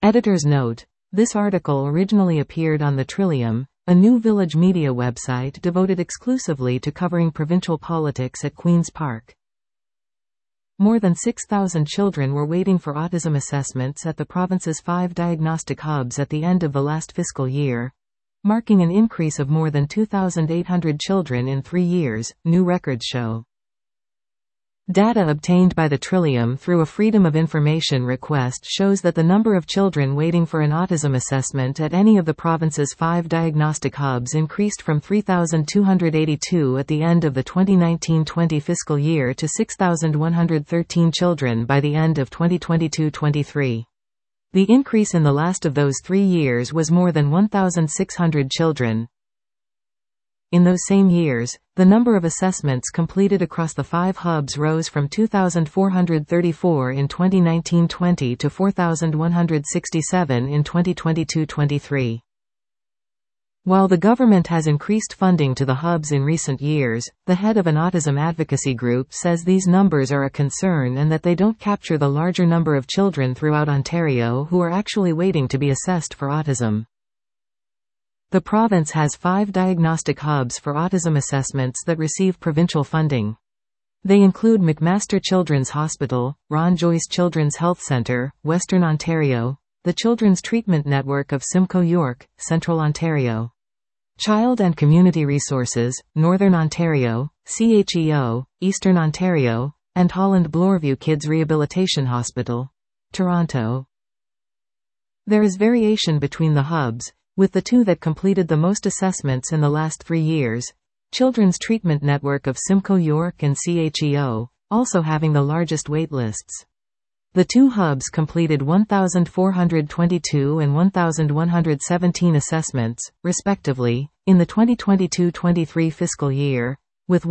Editor's note: this article originally appeared on the Trillium, a new village media website devoted exclusively to covering provincial politics at Queen's Park. More than 6,000 children were waiting for autism assessments at the province's 5 diagnostic hubs at the end of the last fiscal year, marking an increase of more than 2,800 children in 3 years, new records show. Data obtained by the Trillium through a Freedom of Information request shows that the number of children waiting for an autism assessment at any of the province's 5 diagnostic hubs increased from 3,282 at the end of the 2019-20 fiscal year to 6,113 children by the end of 2022-23. The increase in the last of those 3 years was more than 1,600 children. In those same years, the number of assessments completed across the 5 hubs rose from 2,434 in 2019-20 to 4,167 in 2022-23. While the government has increased funding to the hubs in recent years, the head of an autism advocacy group says these numbers are a concern and that they don't capture the larger number of children throughout Ontario who are actually waiting to be assessed for autism. The province has 5 diagnostic hubs for autism assessments that receive provincial funding. They include McMaster Children's Hospital, Ron Joyce Children's Health Centre, Western Ontario, the Children's Treatment Network of Simcoe York, Central Ontario, Child and Community Resources, Northern Ontario, CHEO, Eastern Ontario, and Holland Bloorview Kids Rehabilitation Hospital, Toronto. There is variation between the hubs, with the 2 that completed the most assessments in the last 3 years, Children's Treatment Network of Simcoe York and CHEO, also having the largest waitlists. The 2 hubs completed 1,422 and 1,117 assessments, respectively, in the 2022-23 fiscal year, with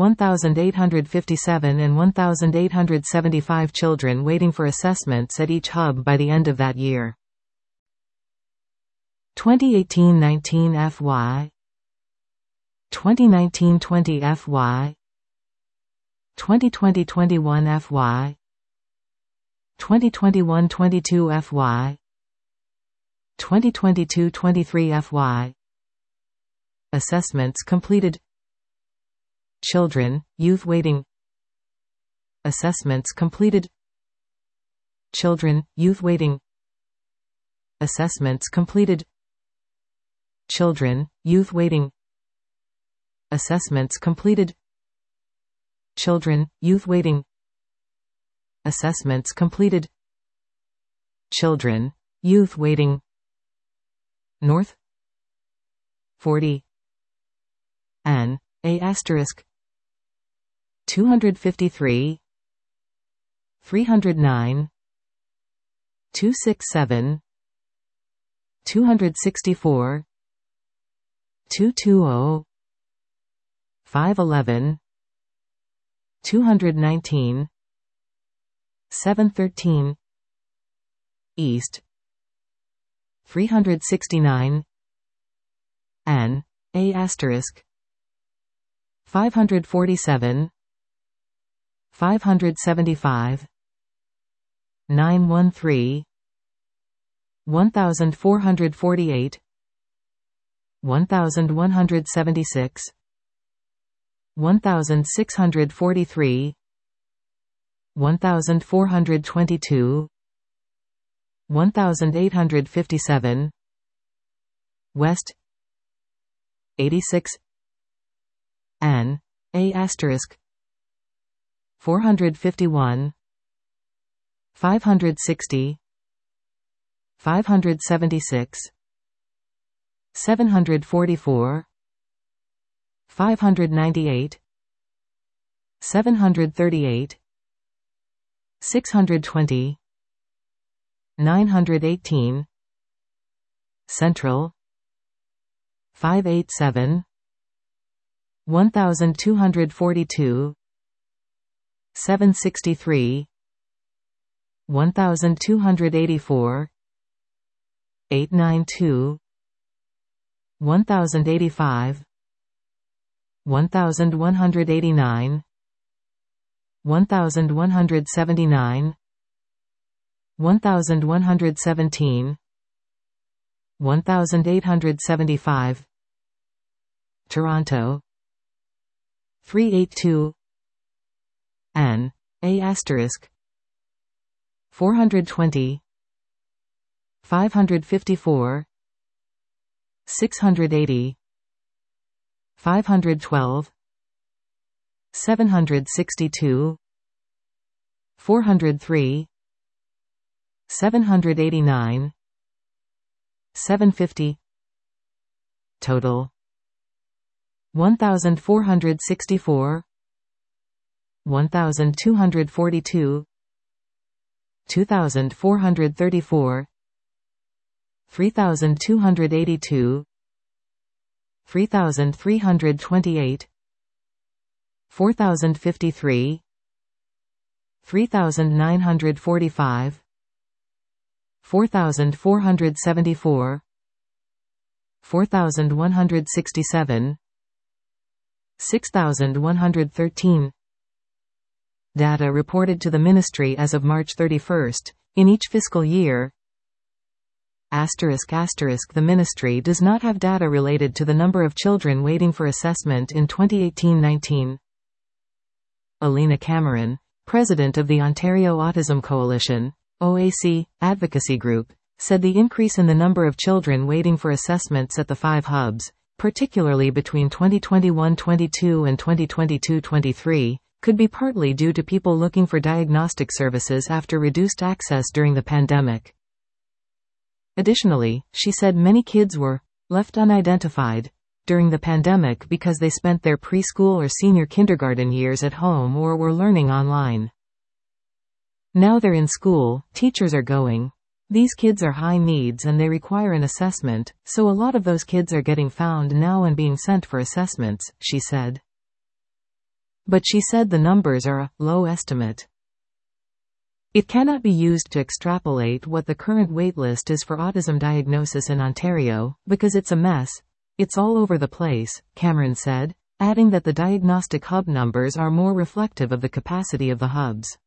1,857 and 1,875 children waiting for assessments at each hub by the end of that year. 2018-19 FY, 2019-20 FY, 2020-21 FY, 2021-22 FY, 2022-23 FY. Assessments completed. Children, youth waiting. Assessments completed. Children, youth waiting. Assessments completed. Children, youth waiting. Assessments completed. Children, youth waiting. Assessments completed. Children, youth waiting. North 40 N A asterisk 253 309 267 264 220 511 219 713 East 369 N A asterisk 547 575 913 1448 1176 1643 1422 1857 West 86 N A asterisk 451 560 576 744 598 738 620 918 Central 587 1242 763 1284 892 1085 1189 1179 1117 1875. Toronto 382. N. A asterisk 420 554 680 512 762 403 789 750. Total 1464 1242 2434 3282 3328 4053 3945 4474 4167 6113. Data reported to the Ministry as of March 31, in each fiscal year. The Ministry does not have data related to the number of children waiting for assessment in 2018-19. Alina Cameron, President of the Ontario Autism Coalition, OAC, advocacy group, said the increase in the number of children waiting for assessments at the 5 hubs, particularly between 2021-22 and 2022-23, could be partly due to people looking for diagnostic services after reduced access during the pandemic. Additionally, she said many kids were left unidentified during the pandemic because they spent their preschool or senior kindergarten years at home or were learning online. Now they're in school, teachers are going. These kids are high needs and they require an assessment, so a lot of those kids are getting found now and being sent for assessments, she said. But she said the numbers are a low estimate. It cannot be used to extrapolate what the current waitlist is for autism diagnosis in Ontario, because it's a mess. It's all over the place, Cameron said, adding that the diagnostic hub numbers are more reflective of the capacity of the hubs.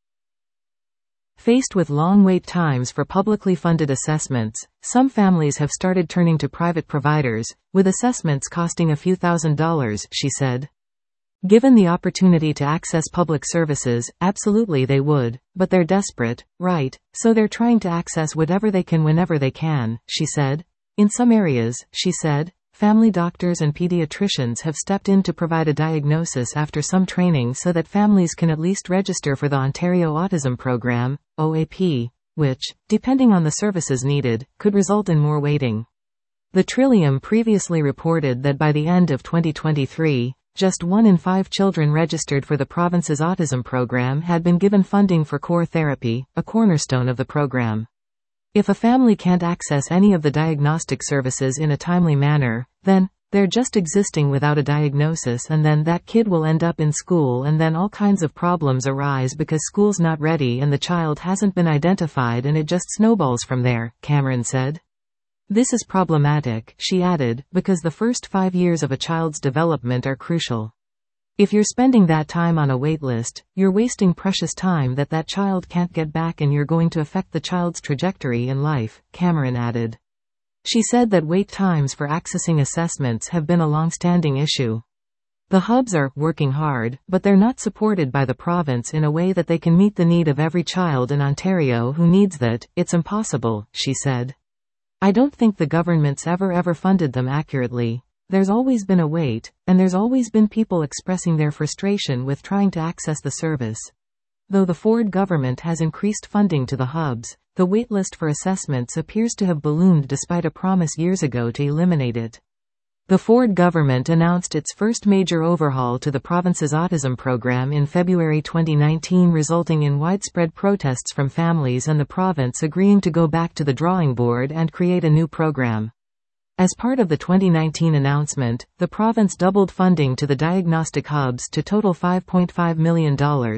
Faced with long wait times for publicly funded assessments, some families have started turning to private providers, with assessments costing a few $1,000s, she said. Given the opportunity to access public services, absolutely they would, but they're desperate, right, so they're trying to access whatever they can whenever they can, she said. In some areas, she said, family doctors and pediatricians have stepped in to provide a diagnosis after some training so that families can at least register for the Ontario Autism Program, OAP, which, depending on the services needed, could result in more waiting. The Trillium previously reported that by the end of 2023, just 1 in 5 children registered for the province's autism program had been given funding for core therapy, a cornerstone of the program. If a family can't access any of the diagnostic services in a timely manner, then they're just existing without a diagnosis, and then that kid will end up in school, and then all kinds of problems arise because school's not ready and the child hasn't been identified, and it just snowballs from there, Cameron said. This is problematic, she added, because the first 5 years of a child's development are crucial. If you're spending that time on a waitlist, you're wasting precious time that child can't get back, and you're going to affect the child's trajectory in life, Cameron added. She said that wait times for accessing assessments have been a long-standing issue. The hubs are working hard, but they're not supported by the province in a way that they can meet the need of every child in Ontario who needs that. It's impossible, she said. I don't think the government's ever funded them accurately. There's always been a wait, and there's always been people expressing their frustration with trying to access the service. Though the Ford government has increased funding to the hubs, the waitlist for assessments appears to have ballooned despite a promise years ago to eliminate it. The Ford government announced its first major overhaul to the province's autism program in February 2019, resulting in widespread protests from families and the province agreeing to go back to the drawing board and create a new program. As part of the 2019 announcement, the province doubled funding to the diagnostic hubs to total $5.5 million,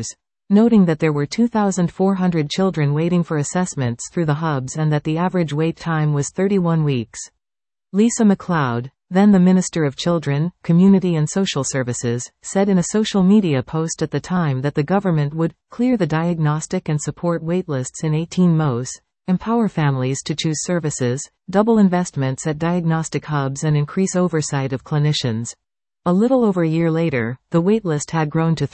noting that there were 2,400 children waiting for assessments through the hubs and that the average wait time was 31 weeks. Lisa MacLeod, then the Minister of Children, Community and Social Services, said in a social media post at the time that the government would clear the diagnostic and support waitlists in 18 MOS, empower families to choose services, double investments at diagnostic hubs and increase oversight of clinicians. A little over a year later, the waitlist had grown to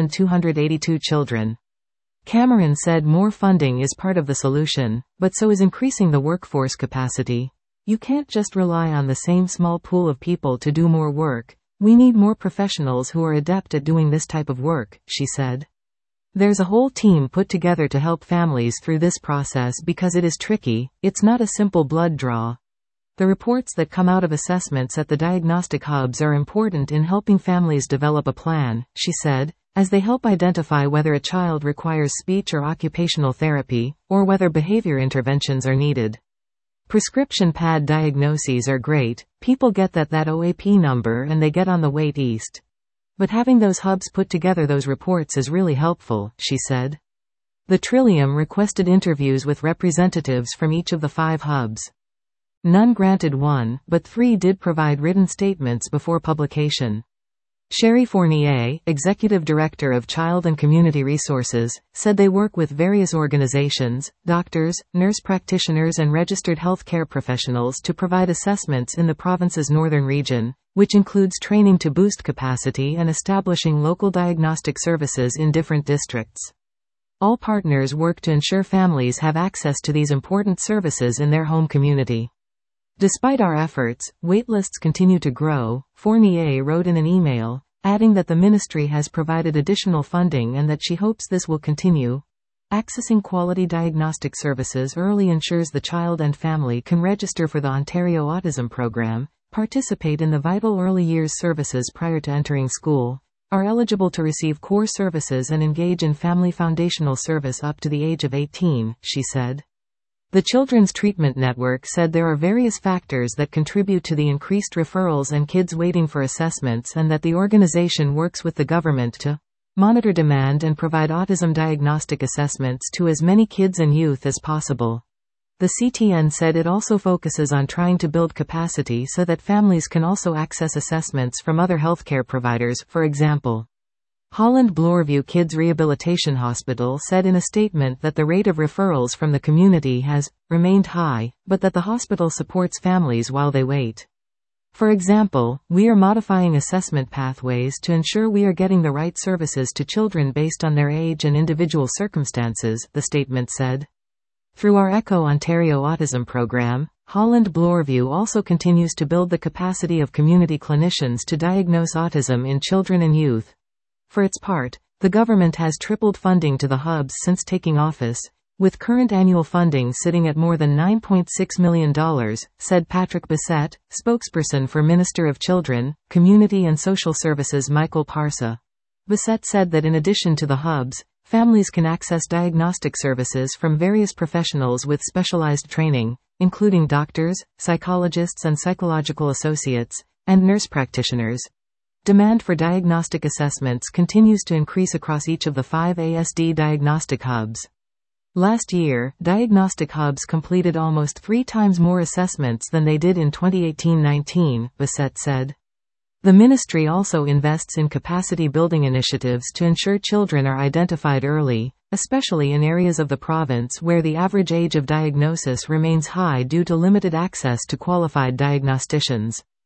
3,282 children. Cameron said more funding is part of the solution, but so is increasing the workforce capacity. You can't just rely on the same small pool of people to do more work. We need more professionals who are adept at doing this type of work, she said. There's a whole team put together to help families through this process because it is tricky, it's not a simple blood draw. The reports that come out of assessments at the diagnostic hubs are important in helping families develop a plan, she said, as they help identify whether a child requires speech or occupational therapy, or whether behavior interventions are needed. Prescription pad diagnoses are great, people get that OAP number and they get on the wait list. But having those hubs put together those reports is really helpful, she said. The Trillium requested interviews with representatives from each of the 5 hubs. None granted one, but 3 did provide written statements before publication. Sherry Fournier, Executive Director of Child and Community Resources, said they work with various organizations, doctors, nurse practitioners and registered healthcare professionals to provide assessments in the province's northern region, which includes training to boost capacity and establishing local diagnostic services in different districts. All partners work to ensure families have access to these important services in their home community. Despite our efforts, waitlists continue to grow, Fournier wrote in an email, adding that the ministry has provided additional funding and that she hopes this will continue. Accessing quality diagnostic services early ensures the child and family can register for the Ontario Autism Program, participate in the vital early years services prior to entering school, are eligible to receive core services and engage in family foundational service up to the age of 18, she said. The Children's Treatment Network said there are various factors that contribute to the increased referrals and kids waiting for assessments and that the organization works with the government to monitor demand and provide autism diagnostic assessments to as many kids and youth as possible. The CTN said it also focuses on trying to build capacity so that families can also access assessments from other healthcare providers, for example. Holland Bloorview Kids Rehabilitation Hospital said in a statement that the rate of referrals from the community has remained high, but that the hospital supports families while they wait. For example, we are modifying assessment pathways to ensure we are getting the right services to children based on their age and individual circumstances, the statement said. Through our ECHO Ontario Autism Program, Holland Bloorview also continues to build the capacity of community clinicians to diagnose autism in children and youth. For its part, the government has tripled funding to the hubs since taking office, with current annual funding sitting at more than $9.6 million, said Patrick Bissett, spokesperson for Minister of Children, Community and Social Services Michael Parsa. Bissett said that in addition to the hubs, families can access diagnostic services from various professionals with specialized training, including doctors, psychologists and psychological associates, and nurse practitioners. Demand for diagnostic assessments continues to increase across each of the 5 ASD diagnostic hubs. Last year, diagnostic hubs completed almost 3 times more assessments than they did in 2018-19, Bissett said. The ministry also invests in capacity building initiatives to ensure children are identified early, especially in areas of the province where the average age of diagnosis remains high due to limited access to qualified diagnosticians.